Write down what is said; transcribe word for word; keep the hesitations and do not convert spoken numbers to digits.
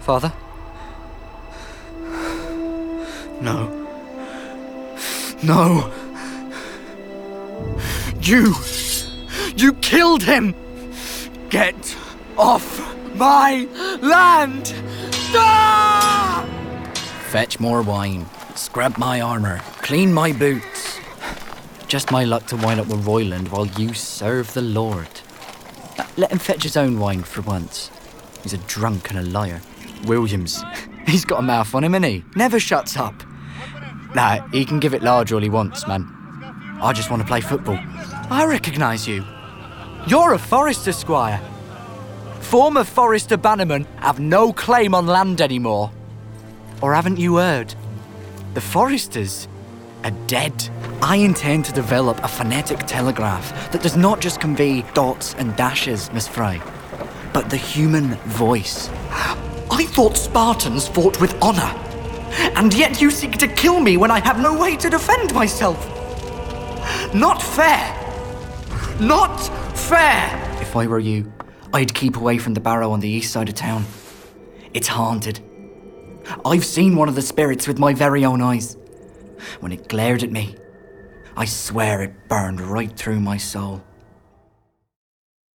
Father? No. No. You... You killed him! Get off my land! Ah! Fetch more wine, scrub my armour, clean my boots. Just my luck to wind up with Royland while you serve the Lord. Let him fetch his own wine for once. He's a drunk and a liar. Williams, he's got a mouth on him, ain't he? Never shuts up. Nah, he can give it large all he wants, man. I just want to play football. I recognise you. You're a Forrester squire. Former Forrester bannermen have no claim on land anymore. Or haven't you heard? The Forresters are dead. I intend to develop a phonetic telegraph that does not just convey dots and dashes, Miss Frey, but the human voice. I thought Spartans fought with honour, and yet you seek to kill me when I have no way to defend myself. Not fair. Not fair. If I were you, I'd keep away from the barrow on the east side of town. It's haunted. I've seen one of the spirits with my very own eyes. When it glared at me, I swear it burned right through my soul.